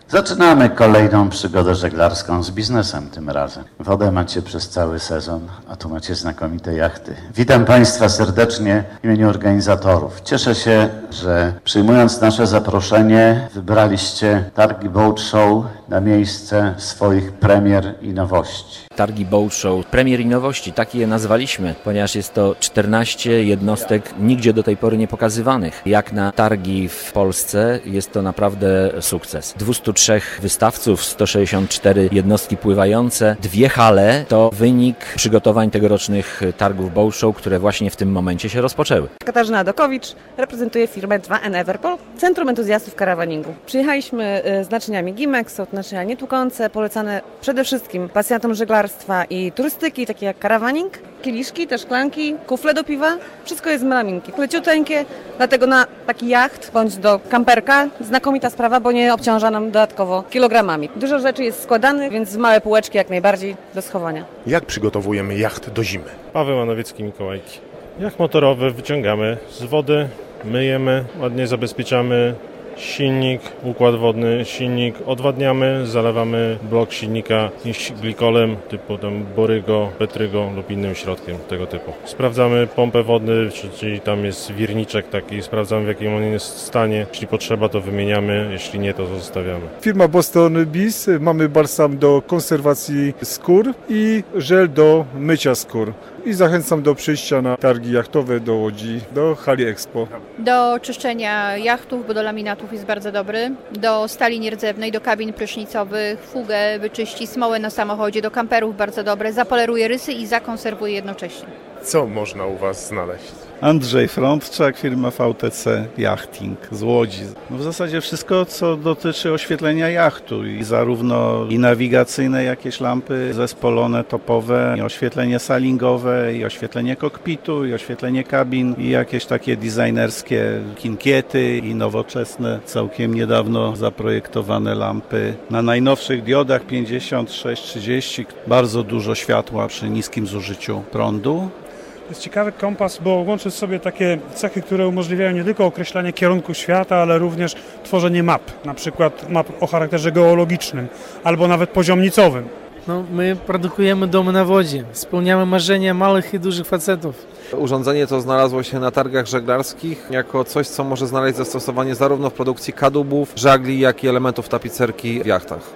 Zaczynamy kolejną przygodę żeglarską z biznesem tym razem. Wodę macie przez cały sezon, a tu macie znakomite jachty. Witam Państwa serdecznie w imieniu organizatorów. Cieszę się, że przyjmując nasze zaproszenie wybraliście Targi Boat Show na miejsce swoich premier i nowości. Targi Boat Show, premier i nowości, tak je nazwaliśmy, ponieważ jest to 14 jednostek nigdzie do tej pory nie pokazywanych. Jak na targi w Polsce jest to naprawdę sukces. 203 wystawców, 164 jednostki pływające, 2 hale to wynik przygotowań tegorocznych targów Boat Show, które właśnie w tym momencie się rozpoczęły. Katarzyna Adokowicz, reprezentuję firmę 2N Everpol, Centrum Entuzjastów Karawaningu. Przyjechaliśmy z naczyniami Gimex, są to naczynia nietłukące, polecane przede wszystkim pasjonatom żeglarstwa i turystyki, takie jak karawaning, kieliszki, te szklanki, kufle do piwa, wszystko jest z melaminki. Leciuteńkie, dlatego na taki jacht bądź do kamperka znakomita sprawa, bo nie obciąża nam dodatkowo kilogramami. Dużo rzeczy jest składanych, więc małe półeczki jak najbardziej do schowania. Jak przygotowujemy jacht do zimy? Paweł Manowiecki, Mikołajki. Jacht motorowy wyciągamy z wody, myjemy, ładnie zabezpieczamy silnik, układ wodny, silnik odwadniamy, zalewamy blok silnika glikolem typu tam Borygo, Petrygo lub innym środkiem tego typu. Sprawdzamy pompę wodny, czyli tam jest wirniczek taki, sprawdzamy w jakim on jest stanie. Jeśli potrzeba, to wymieniamy, jeśli nie, to zostawiamy. Firma Boston Bees, mamy balsam do konserwacji skór i żel do mycia skór. I zachęcam do przyjścia na targi jachtowe do Łodzi, do hali Expo. Do czyszczenia jachtów, bo do laminatów jest bardzo dobry, do stali nierdzewnej, do kabin prysznicowych, fugę wyczyści, smołę na samochodzie, do kamperów bardzo dobre, zapoleruje rysy i zakonserwuje jednocześnie. Co można u Was znaleźć? Andrzej Frądczak, firma VTC Yachting z Łodzi. W zasadzie wszystko, co dotyczy oświetlenia jachtu i zarówno i nawigacyjne jakieś lampy zespolone, topowe, i oświetlenie salingowe, i oświetlenie kokpitu, i oświetlenie kabin, i jakieś takie designerskie kinkiety i nowoczesne, całkiem niedawno zaprojektowane lampy na najnowszych diodach 56-30. Bardzo dużo światła przy niskim zużyciu prądu. To jest ciekawy kompas, bo łączy w sobie takie cechy, które umożliwiają nie tylko określanie kierunku świata, ale również tworzenie map, na przykład map o charakterze geologicznym albo nawet poziomnicowym. My produkujemy domy na wodzie, spełniamy marzenia małych i dużych facetów. Urządzenie to znalazło się na targach żeglarskich jako coś, co może znaleźć zastosowanie zarówno w produkcji kadłubów, żagli, jak i elementów tapicerki w jachtach.